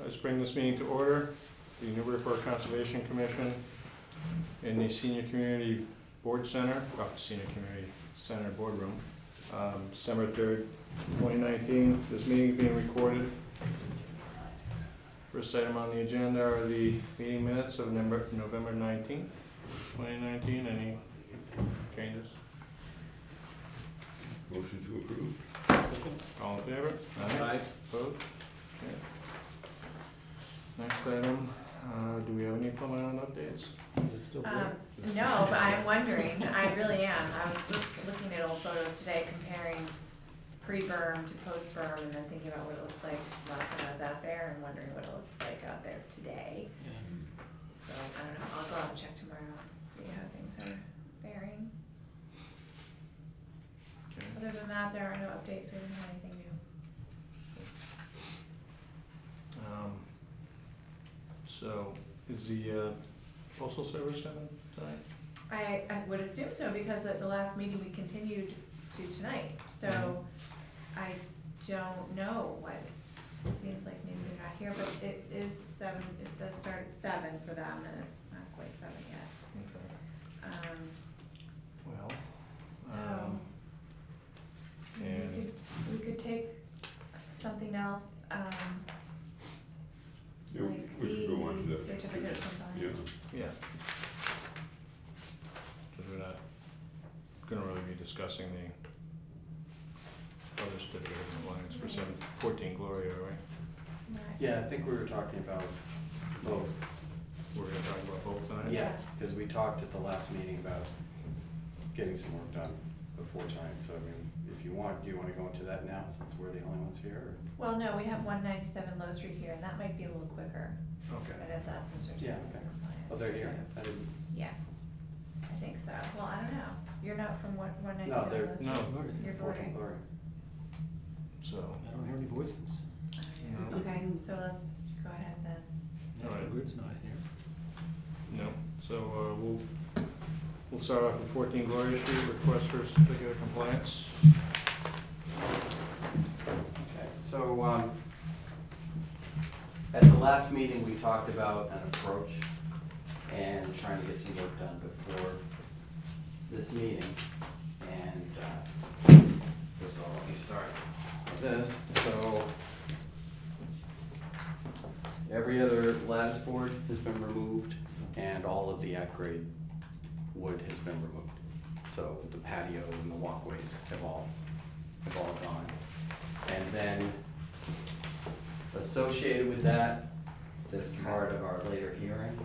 Let's bring this meeting to order. The Newburyport Conservation Commission in the Senior Community Board Center, Senior Community Center Boardroom, December 3rd, 2019. This meeting is being recorded. First item on the agenda are the meeting minutes of November 19th, 2019. Any changes? Motion to approve. All in favor? Aye. Opposed? Okay. Next item, do we have any preliminary updates? Is it still there? No, but I'm wondering, I really am. I was looking at old photos today, comparing pre-berm to post-berm, and then thinking about what it looks like last time I was out there, and wondering what it looks like out there today. So, I don't know, I'll go out and check tomorrow, see how things are faring. Okay. Other than that, there are no updates, we haven't had anything new. So, is the postal service coming tonight? I would assume so, because at the last meeting we continued to tonight, so I don't know what, it seems like maybe they're not here, but it is 7, it does start at 7 for them, and it's not quite 7 yet. Okay. Well, So, and we could take something else, Yeah, like we could go on to the that. certificate of compliance. Yeah. yeah. Because we're not gonna really be discussing the other certificate of compliance for 14 Gloria, right? Right. Yeah, I think we were talking about both. We're gonna talk about both tonight? Yeah, because we talked at the last meeting about getting some work done before tonight, so I mean, if you want, do you want to go into that now, since we're the only ones here? Or? Well, no, we have 197 Low Street here, and that might be a little quicker, Okay. but if that's a certificate Yeah, of okay. compliance. Oh, they're here? too. I didn't. Yeah, I think so. Well, I don't know. You're not from what, No, 197 they're, Low Street? No. You're 14 Glory. Glory. So, I don't hear any voices. No. Okay, so let's go ahead then. All right. Edward's not here. no, so we'll start off with 14 Gloria Street, request for certificate of compliance. Okay, so, at the last meeting, we talked about an approach and trying to get some work done before this meeting. And, first of all, let me start with this. So, every other lattice board has been removed, and all of the at-grade wood has been removed. So the patio and the walkways have all gone. And then associated with that, that's part of our later hearing,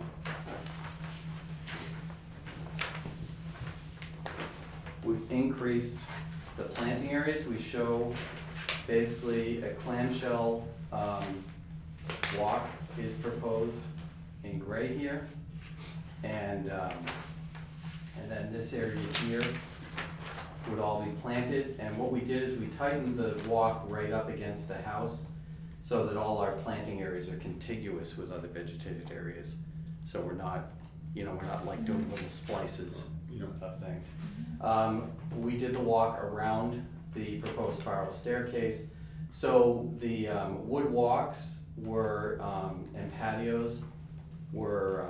we've increased the planting areas. We show basically a clamshell walk is proposed in gray here. And then this area here would all be planted. And what we did is we tightened the walk right up against the house so that all our planting areas are contiguous with other vegetated areas. So we're not, we're not like doing little splices Yeah. of things. We did the walk around the proposed spiral staircase. So the wood walks were, and patios were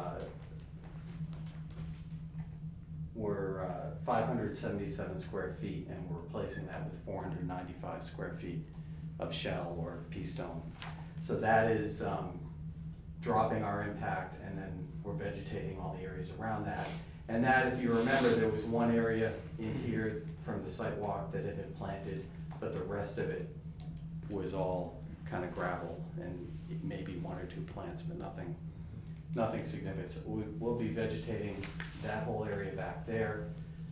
577 square feet, and we're replacing that with 495 square feet of shell or pea stone. So that is dropping our impact, and then we're vegetating all the areas around that. And that, if you remember, there was one area in here from the site walk that had been planted, but the rest of it was all kind of gravel and maybe 1 or 2 plants, but nothing significant. So we'll be vegetating that whole area back there.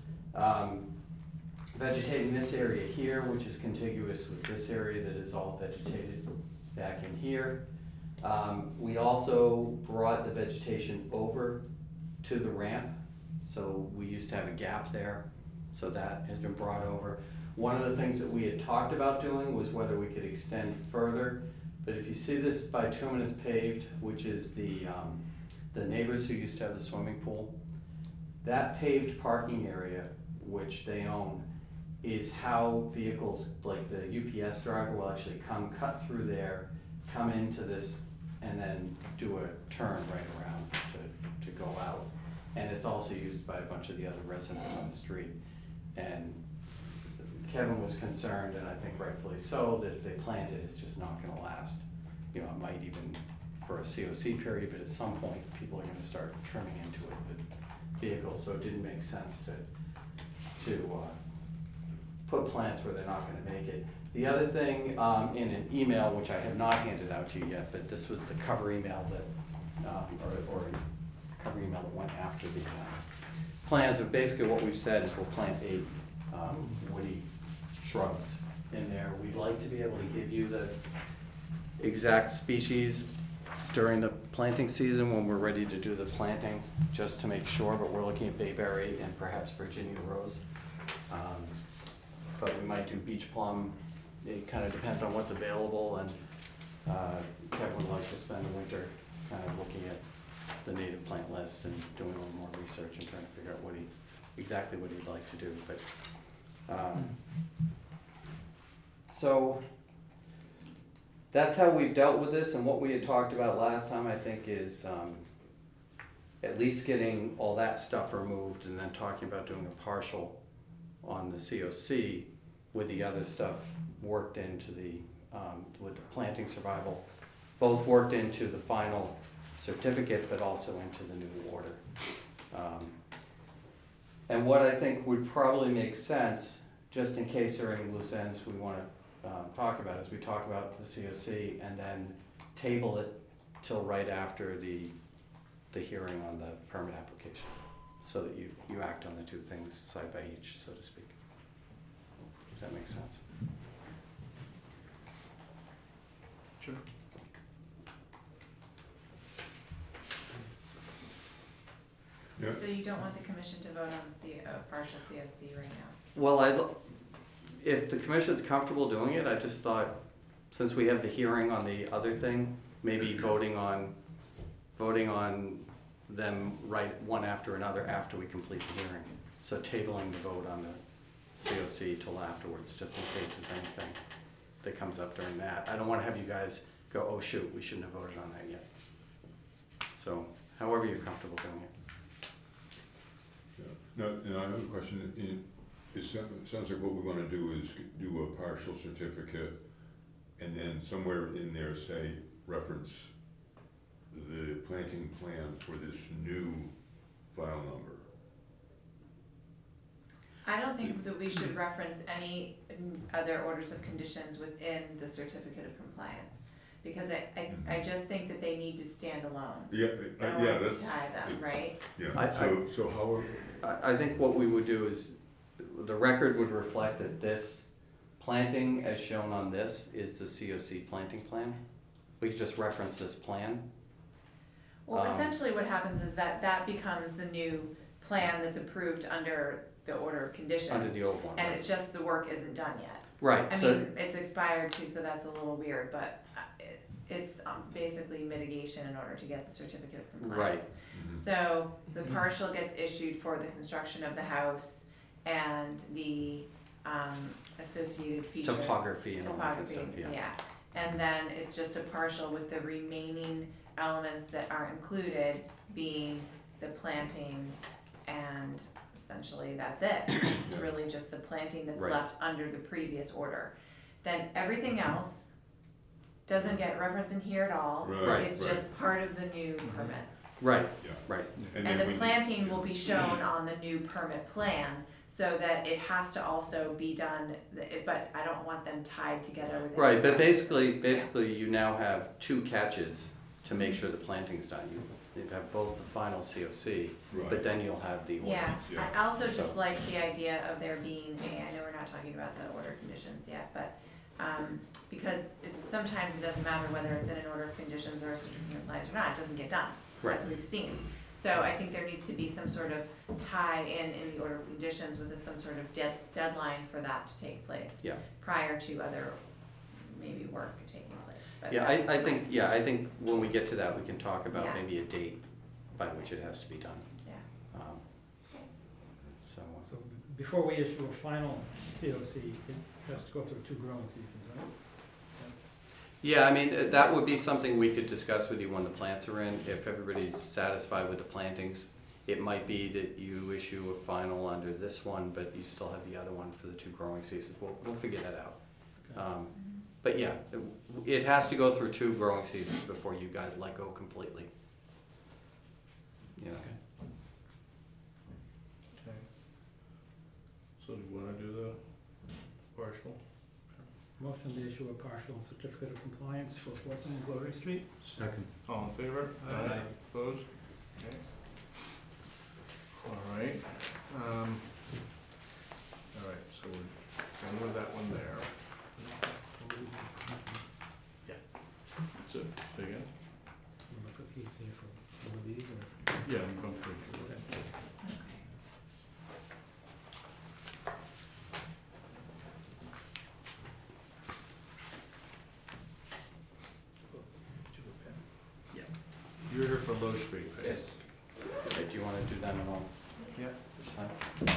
Vegetating this area here, which is contiguous with this area that is all vegetated back in here. We also brought the vegetation over to the ramp. So we used to have a gap there, so that has been brought over. One of the things that we had talked about doing was whether we could extend further, but if you see this bituminous paved, which is the neighbors who used to have the swimming pool, that paved parking area, which they own, is how vehicles, like the UPS driver will actually come, cut through there, come into this and then do a turn right around to go out. And it's also used by a bunch of the other residents on the street. And Kevin was concerned, and I think rightfully so, that if they plant it, it's just not gonna last. You know, it might even for a COC period, but at some point, people are gonna start trimming into it with vehicles, so it didn't make sense to put plants where they're not gonna make it. The other thing, in an email, which I have not handed out to you yet, but this was the cover email that, or cover email that went after the plans, of basically what we've said is we'll plant 8 woody shrubs in there. We'd like to be able to give you the exact species during the planting season when we're ready to do the planting, just to make sure, but we're looking at bayberry and perhaps Virginia rose. But we might do beach plum. It kind of depends on what's available, and Kevin would like to spend the winter kind of looking at the native plant list and doing a little more research and trying to figure out exactly what he'd like to do, but, so that's how we've dealt with this, and what we had talked about last time, I think, is, at least getting all that stuff removed and then talking about doing a partial on the COC with the other stuff worked into the, with the planting survival, both worked into the final certificate, but also into the new order. And what I think would probably make sense, just in case there are any loose ends we wanna talk about, is we talk about the COC and then table it till right after the hearing on the permit application, so that you act on the two things side by each, so to speak. If that makes sense. Sure. Yeah. So you don't want the commission to vote on the partial COC right now? Well, if the commission's comfortable doing it, I just thought, since we have the hearing on the other thing, maybe voting on them right one after another after we complete the hearing. So tabling the vote on the COC till afterwards, just in case there's anything that comes up during that. I don't wanna have you guys go, oh shoot, we shouldn't have voted on that yet. So, however you're comfortable doing it. Yeah. Now I have a question. It sounds like what we want to do is do a partial certificate, and then somewhere in there say, reference the planting plan for this new file number. I don't think that we should reference any other orders of conditions within the certificate of compliance, because I just think that they need to stand alone. Yeah, Don't yeah, want that's, to tie them, right? yeah, so how, I think what we would do is, the record would reflect that this planting as shown on this is the COC planting plan. We could just reference this plan. Well, essentially what happens is that becomes the new plan that's approved under the order of conditions. Under the old one, And right. it's just the work isn't done yet. Right, I so, mean, it's expired too, so that's a little weird, but it's basically mitigation in order to get the certificate of compliance. Mhm. So the partial gets issued for the construction of the house and the associated feature. topography and all that good stuff, Topography, yeah. yeah. And then it's just a partial with the remaining elements that are included being the planting, and essentially that's it. It's Yeah. really just the planting that's Right. left under the previous order. Then everything else doesn't get referenced in here at all. Right, It's right. just part of the new permit. Right, yeah. right, And then the we- planting will be shown on the new permit plan, so that it has to also be done, but I don't want them tied together with. right, but anything. basically you now have 2 catches to make sure the planting's done. You have both the final COC, but Right. then you'll have the order. Yeah, Yeah. I also just So- like the idea of there being, I know we're not talking about the order of conditions yet, but, because sometimes it doesn't matter whether it's in an order of conditions or a certificate of compliance or not, it doesn't get done, Right. as we've seen. So I think there needs to be some sort of tie in the order of conditions with some sort of deadline for that to take place. Yeah. Prior to other, maybe work taking place, but Yeah, that's I think when we get to that, we can talk about Yeah. maybe a date by which it has to be done. Yeah. So, So before we issue a final COC, it has to go through 2 growing seasons, right? Yeah, I mean, that would be something we could discuss with you when the plants are in, if everybody's satisfied with the plantings. It might be that you issue a final under this one, but you still have the other one for the 2 growing seasons. We'll figure that out. But yeah, it has to go through 2 growing seasons before you guys let go completely. Yeah. Okay. So do you wanna do the partial? Motion to issue a partial certificate of compliance for 14 Glory Street. Second. All in favor? Aye. Opposed? Okay. All right, so we're done with that one there. So, say again? Because he's here for one of these, or? Yeah, I'm pretty sure. You're here for Low Street, right? Yes. Okay, do you wanna do them in all? Yeah. This time?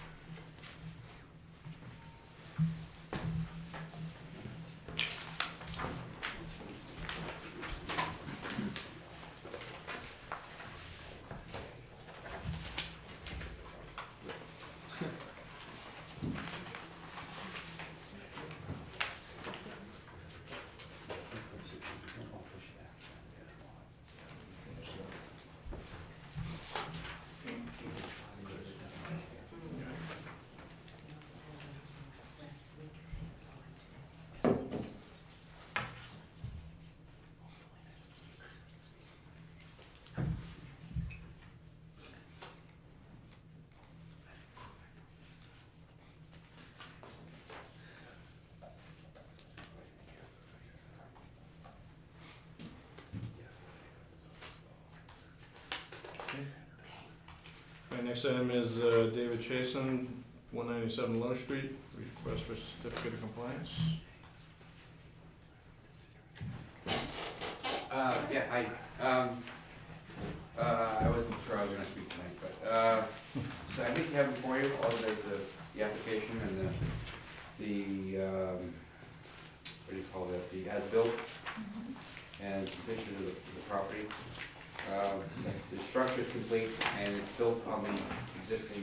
Okay, next item is David Chason, 197 Low Street, request for certificate of compliance. Yeah, I wasn't sure I was gonna speak tonight, but, so I think you have before you, all the application and what do you call that, the as-built and condition of the property. The structure is complete and it's built on the existing,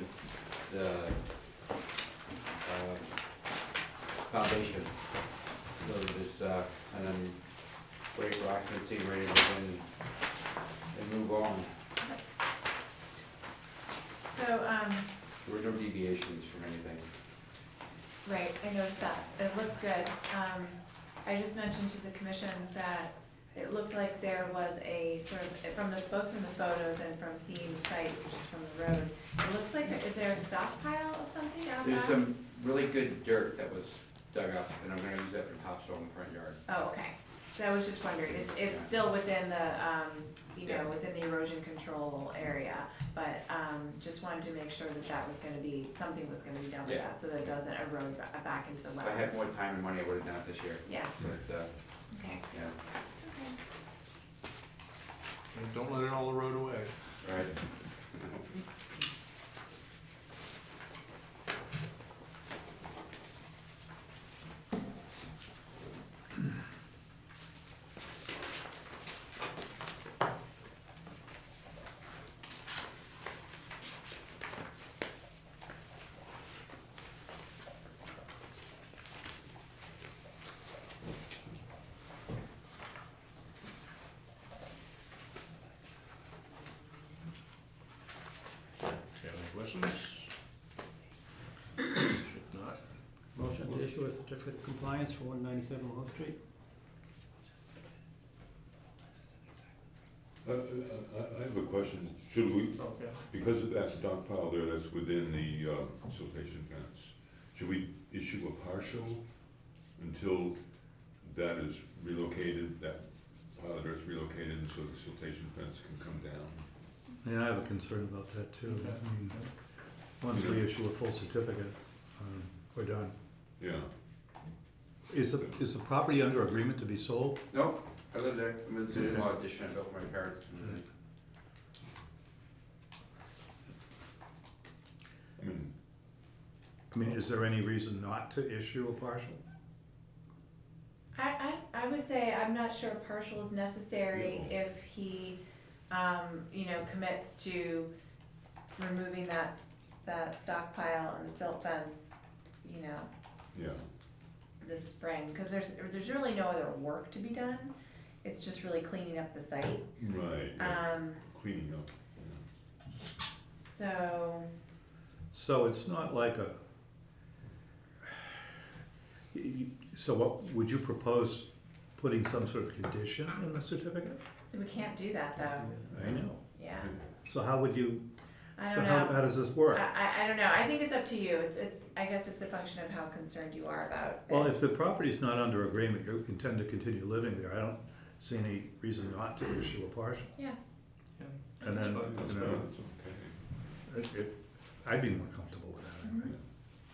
foundation. So there's, and then wait for occupancy, ready to go in and move on. So, There were no deviations from anything. right, I noticed that, it looks good. I just mentioned to the commission that it looked like there was a sort of, both from the photos and from seeing the site, which is from the road, it looks like, is there a stockpile of something out There's back? some really good dirt that was dug up and I'm gonna use that for topsoil in the front yard. Oh, okay, so I was just wondering, it's still within the, within the erosion control area, but, just wanted to make sure that that was gonna be, something was gonna be done with Yeah. that, so that it doesn't erode back into the If wetlands. I had more time and money, I would've done it this year, Yeah, but, okay. yeah, Don't let it all erode away. right. Okay, any questions? If not, Motion to issue a certificate of compliance for 197 Low Street. I have a question. Should we, okay. because of that stockpile there that's within the siltation fence, should we issue a partial until that is relocated, that pile of dirt is relocated, so the siltation fence can come down? Yeah, I have a concern about that too. I mean, once we issue a full certificate, we're done. Yeah. Is the property under agreement to be sold? Nope, I live there, I moved to the small addition I built for my parents. I mean, is there any reason not to issue a partial? I I would say I'm not sure partial is necessary Yeah. if he, commits to removing that stockpile and the silt fence, Yeah, this spring, cause there's really no other work to be done. It's just really cleaning up the site. right, yeah. Cleaning up, So, So it's not like so what, would you propose putting some sort of condition in the certificate? so we can't do that though, I know. yeah, So how would you, I so don't how know. does this work? I don't know, I think it's up to you, I guess it's a function of how concerned you are about it. Well, if the property's not under agreement, you intend to continue living there, I don't see any reason not to issue a partial. Yeah, And then, that's you fine, know, that's okay. I'd be more comfortable with that, I think.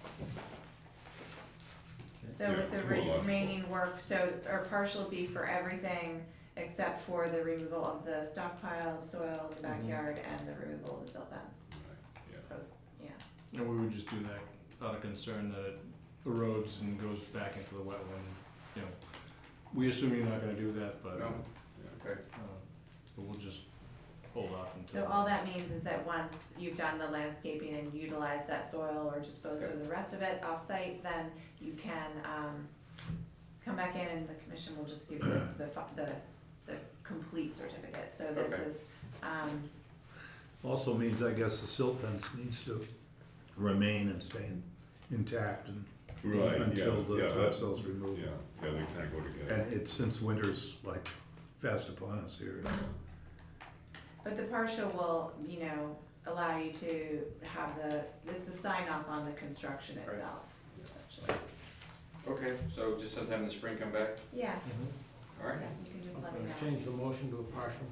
so Yeah, with the it's more logical. remaining work, so our partial be for everything except for the removal of the stockpile of soil in the backyard and the removal of the silt fence. Right, yeah. Those, yeah. And we would just do that out of concern that it erodes and goes back into the wetland, We assume you're not gonna do that, but, No, okay. but we'll just hold off until. So all that means is that once you've done the landscaping and utilized that soil or disposed of the rest of it off-site, then you can, come back in and the commission will just give you the complete certificate. So this Okay. is, Also means, I guess, the silt fence needs to remain and stay intact and Right, yeah, until the yeah, that- topsoil's removed. Yeah, yeah, they kinda go together. And it's, since winter's like fast upon us here, it's, but the partial will, allow you to have it's the sign off on the construction Right. itself, essentially. Okay, so just sometime in the spring come back, Yeah, all right? yeah, you can just I'm let me gonna know. change the motion to a partial.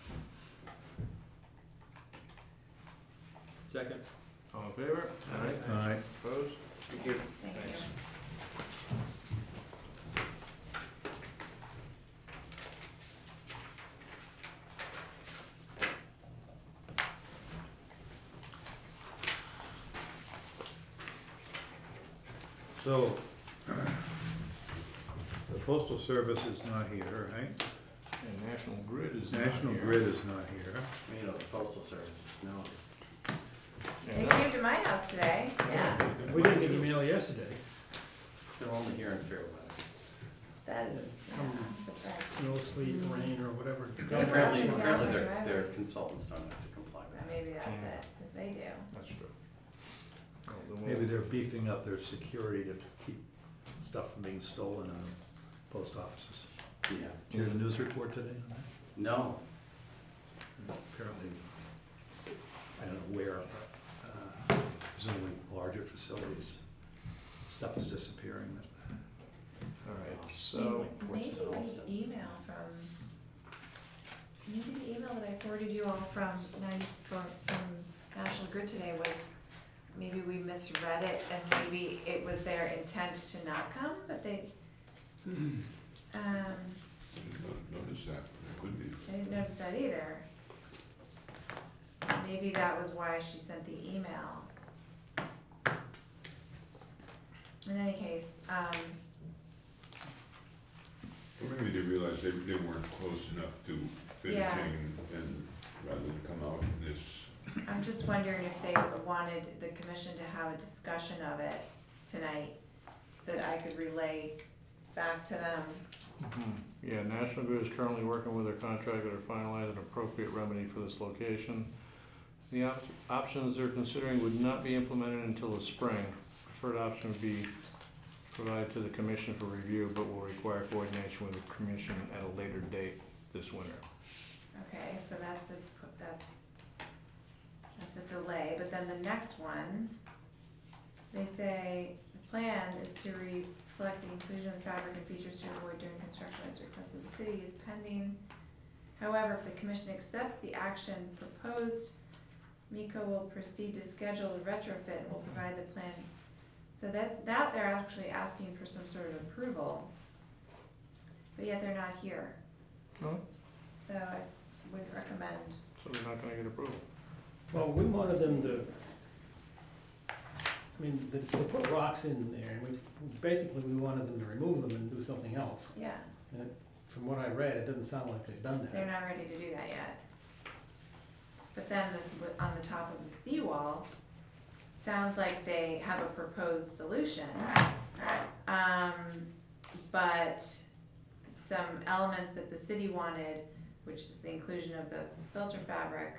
Second. All in favor? alright, Opposed? Thank you. Thank Thanks. you. so, the postal service is not here, right? And National Grid is not here. National Grid is not here. You know, the postal service is snowed. They And came to my house today, yeah, We didn't get email yesterday. They're only here in fair weather. that is, Um, surprised. Snow, sleet, rain, or whatever. They were up Apparently, and down apparently my their driveway. consultants don't have to comply with that. Maybe that's it, cause they do. That's true. Well, then we'll- Maybe they're beefing up their security to keep stuff from being stolen in the post offices. Yeah. Did you hear the news report today on that? No, Apparently, I don't know where, but presumably larger facilities, stuff is disappearing. All right, so, Maybe Porches and all stuff. the email maybe the email that I forwarded you all from National Grid today was, maybe we misread it and maybe it was their intent to not come, but they, Didn't notice that, but it could be. I didn't notice that either. Maybe that was why she sent the email. In any case, Or maybe they realized they weren't close enough to Yeah. finishing and rather than come out in this, I'm just wondering if they wanted the commission to have a discussion of it tonight that I could relay back to them. yeah, National Grid is currently working with their contractor to finalize an appropriate remedy for this location. The options they're considering would not be implemented until the spring. Preferred option would be provided to the commission for review, but will require coordination with the commission at a later date this winter. Okay, so that's a delay, but then the next one, they say, the plan is to reflect the inclusion of fabric and features to avoid during construction as requested of the city is pending. However, if the commission accepts the action proposed, MECO will proceed to schedule the retrofit and will provide the plan. So that they're actually asking for some sort of approval, but yet they're not here. Oh. So I would recommend, So they're not gonna get approval. Well, we wanted them to, they put rocks in there, and basically we wanted them to remove them and do something else. yeah, And from what I read, it doesn't sound like they've done They're that. not ready to do that yet. But then on the top of the seawall, sounds like they have a proposed solution. But some elements that the city wanted, which is the inclusion of the filter fabric,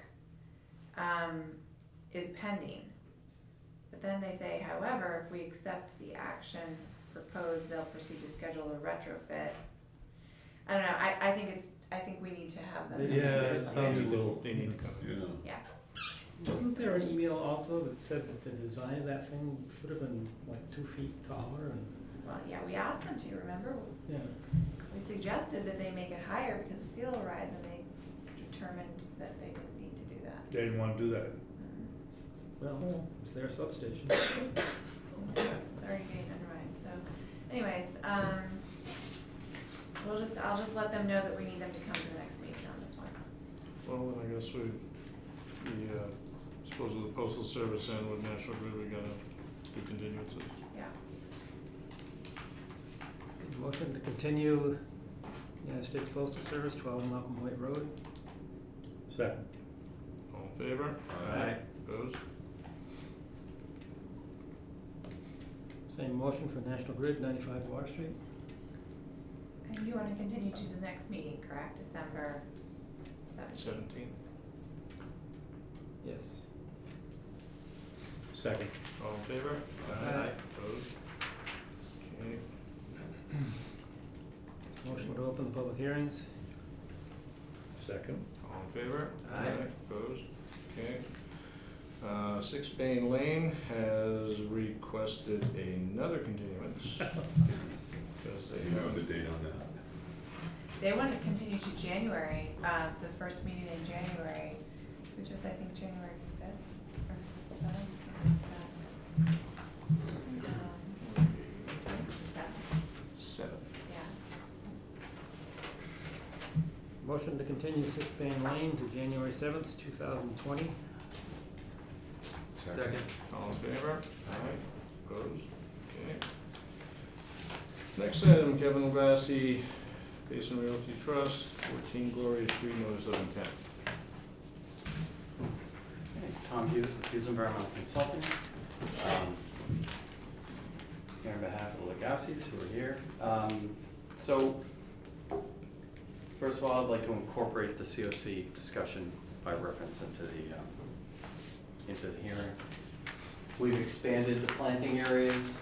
is pending. But then they say, however, if we accept the action proposed, they'll proceed to schedule a retrofit. I don't know, I think we need to have them. Yeah, it sounds a little, They need to come. Yeah. Yeah, Wasn't there an email also that said that the design of that thing should have been like 2 feet taller and, well, yeah, we asked them to, remember? yeah. We suggested that they make it higher because of sea level rise, and they determined that they didn't need to do that. they didn't wanna do that. Well, it's their substation. It's already getting undermined, so anyways, I'll just let them know that we need them to come to the next meeting on this one. Well, then I guess we suppose with the postal service and with National Grid, we gotta do continuances. Yeah. Motion to continue United States Postal Service, 12 Malcolm White Road. Second. All in favor? Aye. Opposed? Same motion for National Grid, 95 Water Street. And you wanna continue to the next meeting, correct, December 17th? 17th. Yes. Second. All in favor? Aye. Opposed? Okay. Motion to open the public hearings. Second. All in favor? Aye. Opposed? Okay. 6 Bain Lane has requested another continuance. Because they You know have the date on that? They want to continue to January, the first meeting in January, which was, I think, January 5th or 7th, something like that. It's the 7th, 7th. yeah. Motion to continue 6 Bain Lane to January 7th, 2020. Second. All in favor? Aye. Opposed? Okay. Next item, Kevin Lavassie, Basin Realty Trust, 14 Gloria Street, notice of intent. Okay, Tom Hughes with Hughes Environmental Consulting. Here on behalf of the Legacies who are here. So, first of all, I'd like to incorporate the COC discussion by reference into the hearing. We've expanded the planting areas.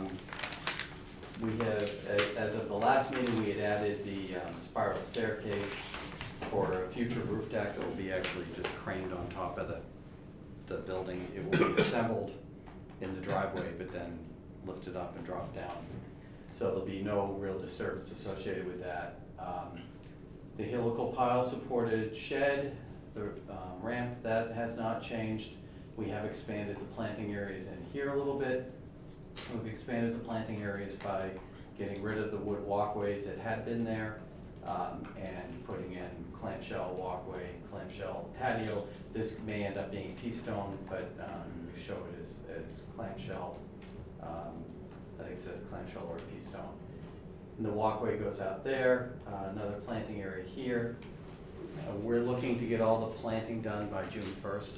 We have, as of the last meeting, we had added the spiral staircase for a future roof deck that will be actually just craned on top of the building. It will be assembled in the driveway, but then lifted up and dropped down. So there'll be no real disturbance associated with that. The helical pile supported shed, the ramp, that has not changed. We have expanded the planting areas in here a little bit. We've expanded the planting areas by getting rid of the wood walkways that had been there, and putting in clamshell walkway, clamshell patio. This may end up being pea stone, but we show it as clamshell. I think it says clamshell or pea stone. And the walkway goes out there, another planting area here. We're looking to get all the planting done by June 1st.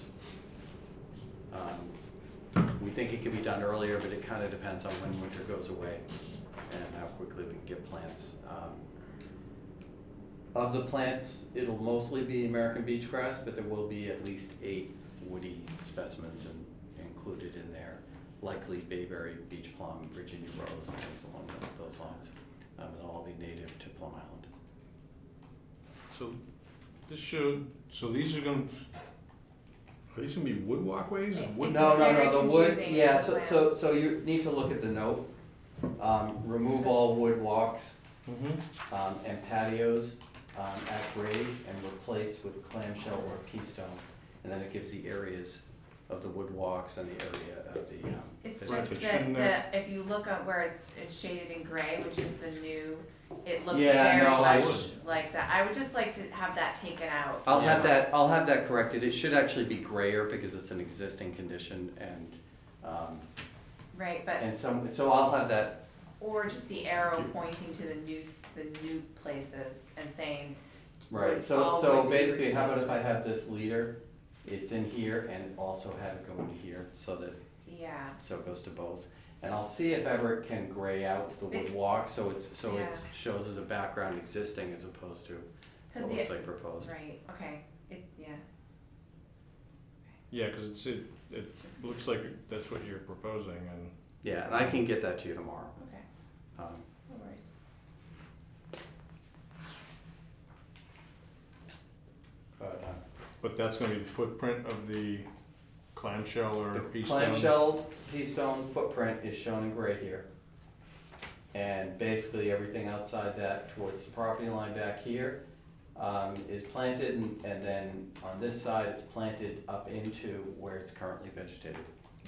We think it could be done earlier, but it kind of depends on when winter goes away and how quickly we can get plants. Of the plants, it'll mostly be American beach grass, but there will be at least 8 woody specimens included in there, likely bayberry, beach plum, Virginia rose, things along those lines. They'll all be native to Plum Island. So this showed, so these are gonna be wood walkways? Wood- It's No, very the wood, confusing, yeah, the so you need to look at the note. Remove all wood walks, and patios, at grade and replace with clamshell or pea stone. And then it gives the areas of the wood walks and the area of the, It's Right, just but that, shouldn't that- if you look up where it's shaded in gray, which is the new, it looks Yeah, very no, I much would. like that. I would just like to have that taken out. I'll have that corrected. It should actually be grayer because it's an existing condition Right, but, so I'll have that. or just the arrow pointing to the new the new places and saying, Right, Would so, all so would be basically, how about if replaced. I have this leader, it's in here and also have it go into here, so that, yeah, so it goes to both. And I'll see if ever it can gray out the wood It- walk, so it's, so Yeah. it shows as a background existing as opposed to cause what was the, like proposed. right, okay, it's, yeah, Yeah, cause it just- looks like that's what you're proposing, and Yeah, and I can get that to you tomorrow. okay, Um, no worries. but that's gonna be the footprint of the clamshell or The piece stone? clamshell pea stone footprint is shown in gray here. And basically everything outside that towards the property line back here is planted, and then on this side, it's planted up into where it's currently vegetated.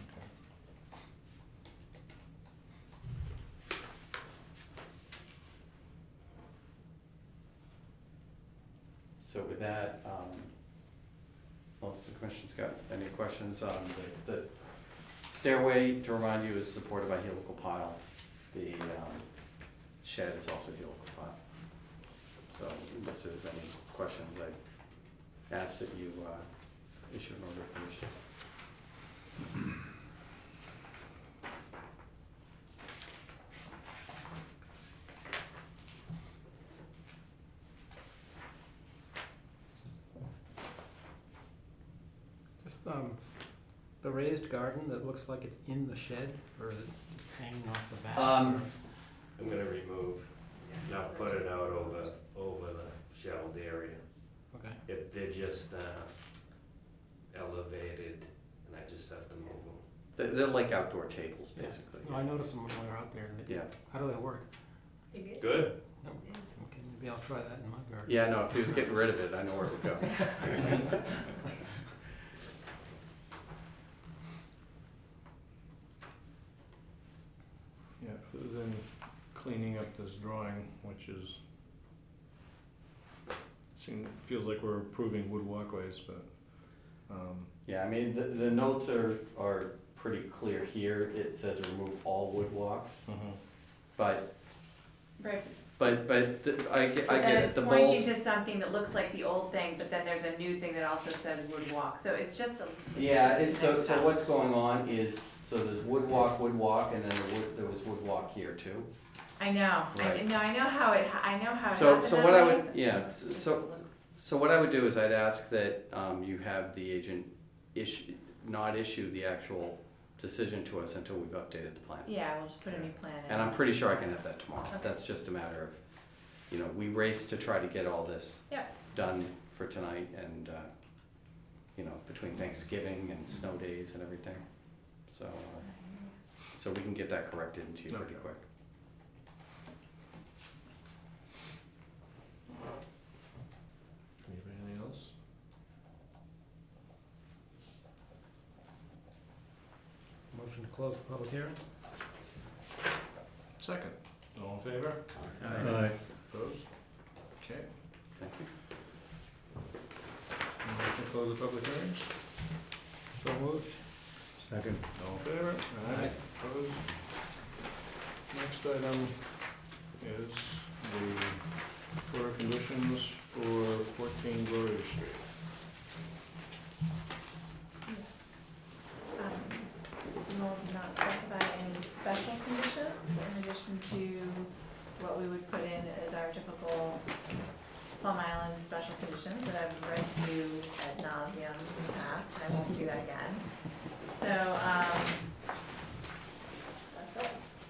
So with that, unless the commission's got any questions, the stairway, to remind you, is supported by helical pile. The shed is also helical pile. So unless there's any questions, I ask that you issue an order of conditions. Just, the raised garden that looks like it's in the shed, or is it just hanging off the back? Um, I'm gonna remove, not put it out over the shelved area. Okay, If they're just elevated, and I just have to move them. they're like outdoor tables, basically. no, I noticed them when we were out there, and Yeah, how do they work? Good. No, okay, maybe I'll try that in my garden. yeah, no, if he was getting rid of it, I know where it would go. Yeah, other than cleaning up this drawing, which is, feels like we're approving wood walkways, but, Yeah, I mean, the notes are pretty clear here. It says remove all wood walks, but, Right, I get but then it, it's the pointing bold. to something that looks like the old thing, but then there's a new thing that also says wood walk, so it's just a. Yeah, just it's, a so, mix so up. what's going on is, so there's wood walk, and then there was wood walk here too. I know, Right. I know how it happened So that what I way, would, but yeah, it just so, looks- so what I would do is I'd ask that, you have the agent not issue the actual decision to us until we've updated the plan. Yeah, we'll just put a new plan in. And I'm pretty sure I can have that tomorrow. Okay. That's just a matter of, we race to try to get all this Yep. done for tonight and, between Thanksgiving and snow days and everything. So, so we can get that corrected into you pretty Okay. quick. anything else? Motion to close the public hearing? Second, all in favor? Aye. Opposed? Okay, Thank you. motion to close the public hearings? So moved. Second. All in favor? Aye. Opposed? Next item is the order of conditions for 14 Gloria Street. Noel did not specify any special conditions in addition to what we would put in as our typical Plum Island special conditions that I've read to you ad nauseum in the past, and I won't do that again. So, that's it.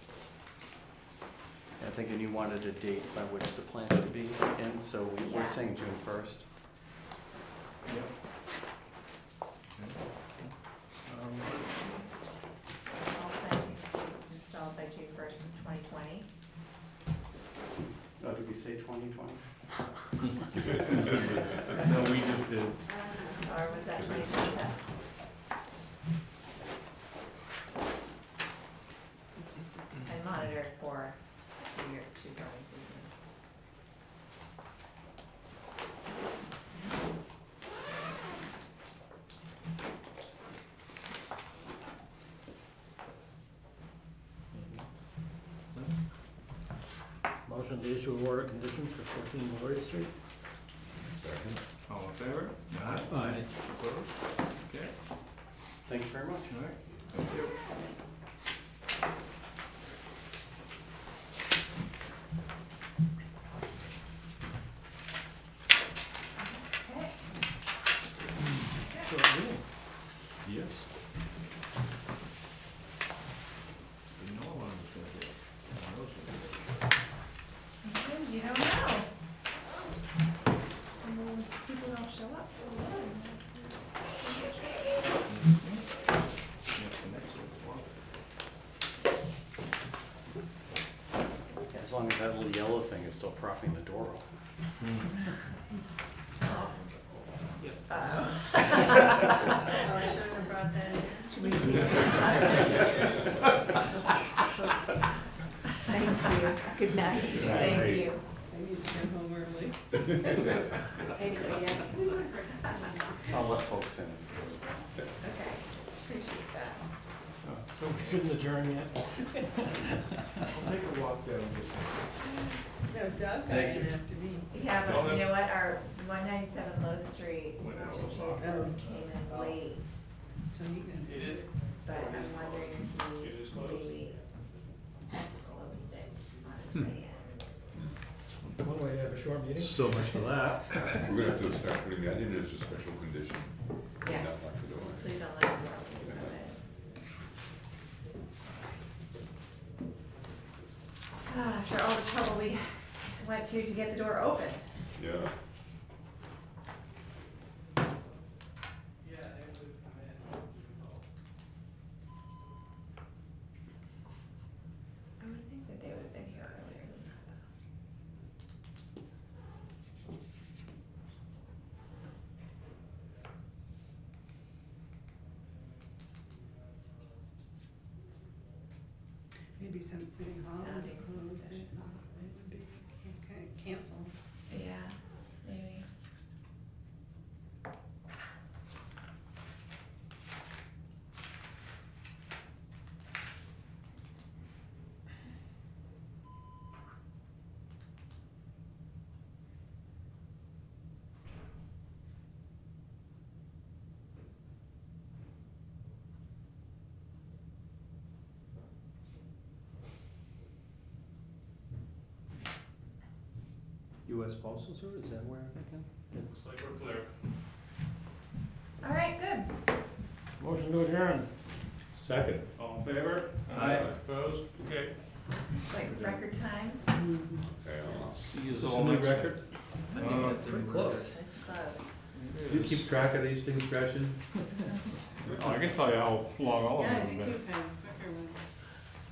I think, and you wanted a date by which the plan should be in, so we're Yeah. saying June 1st. Yep. All plans to be installed by June 1st of 2020. Oh, did we say 2020? No, we just did. Or was that 2027? I monitored for two growing seasons. Motion to issue order conditions for 14 Gloria Street. Second. All in favor? Aye. Opposed? Okay, Thank you very much. all right, thank you. Okay. Short meeting. Yes. Didn't know one was gonna be. One of those was gonna be. Sometimes you don't know. And then people don't show up. That's the next one. As long as that little yellow thing is still propping the door open. Oh. Oh, I shouldn't have brought that in. Thank you. Good night. Thank you. I need to go home early. Anyway, yeah. I'll let folks in. Okay, appreciate that. So we shouldn't adjourn yet? I'll take a walk down this. No, Doug got Thank in you. after me. Yeah, but you know what, our 197 Low Street, Went out Mr. of Chason came in late, So you can. It is. but I'm wondering if It is he closed. maybe closed it on its way in. One way to have a short meeting. So much for that. We're gonna have to start putting that in as a special condition. Yeah. Not like the door. Please don't let me know about it. After all the trouble we went to get the door opened. Yeah. I would think that they would have been here earlier than that, though. Maybe since City Hall is Sounding closed, suspicious. it would be canceled. Yeah, maybe. US Postal Service, is that where I'm thinking? Looks like we're clear. All right, good. Motion to adjourn. Second. All in favor? Aye. Opposed? Okay. It's like record time. Yeah. See you Is this a new record? Pretty close. It's close. Do you keep track of these things, Gretchen? Oh, I can tell you how long all of Yeah, I them think have been. you've had quicker ones.